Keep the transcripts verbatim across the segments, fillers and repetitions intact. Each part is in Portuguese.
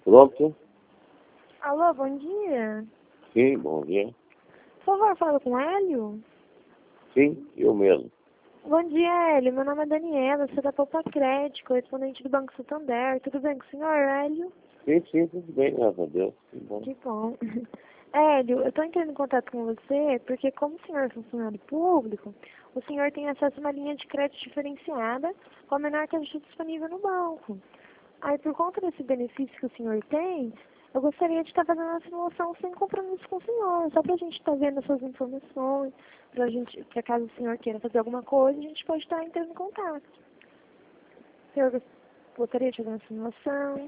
Pronto? Alô, bom dia. Sim, bom dia. Por favor, fala com o Hélio. Sim, eu mesmo. Bom dia, Hélio. Meu nome é Daniela, sou da Poupa Crédito, correspondente do Banco Santander. Tudo bem com o senhor, Hélio? Sim, sim, tudo bem, graças a Deus. Tudo bom. Que bom. Hélio, eu estou entrando em contato com você porque, como o senhor é funcionário público, o senhor tem acesso a uma linha de crédito diferenciada com a menor taxa disponível no banco. Aí, por conta desse benefício que o senhor tem, eu gostaria de estar fazendo uma simulação sem compromisso com o senhor, só para a gente estar vendo as suas informações, para gente, para caso o senhor queira fazer alguma coisa, a gente pode estar entrando em contato. O senhor gostaria de fazer uma simulação?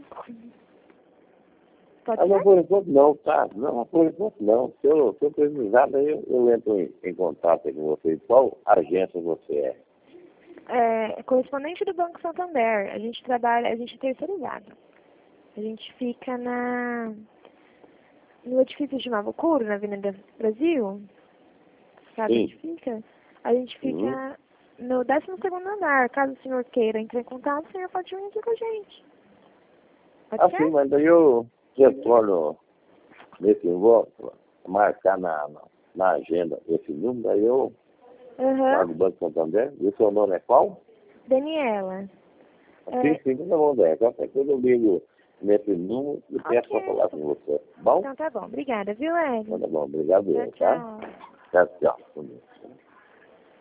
Pode Ah, não, ser? por enquanto não, tá? Não, por enquanto não. Se eu, se eu precisar, daí eu, eu entro em, em contato aí com você. Qual agência você é? É, correspondente do Banco Santander. A gente trabalha, a gente é terceirizado. A gente fica na no edifício de Mavocuro, na Avenida Brasil. Sabe Sim. onde fica? A gente Uhum. fica no décimo segundo andar. Caso o senhor queira entrar em contato, o senhor pode vir aqui com a gente. Pode Ah, sim, ser? mas daí eu retorno nesse envolto, marcar na, na, na agenda esse número, daí eu Aham. pago o Banco Santander. E o seu nome é qual? Daniela. Sim, É, sim, não vou dar. Qualquer coisa eu ligo nesse número e peço para ok. falar com você. Bom? Então tá bom. Obrigada, viu, Então Hélio? tá bom, obrigado, Tchau, eu, tá? tchau. Tchau, tchau.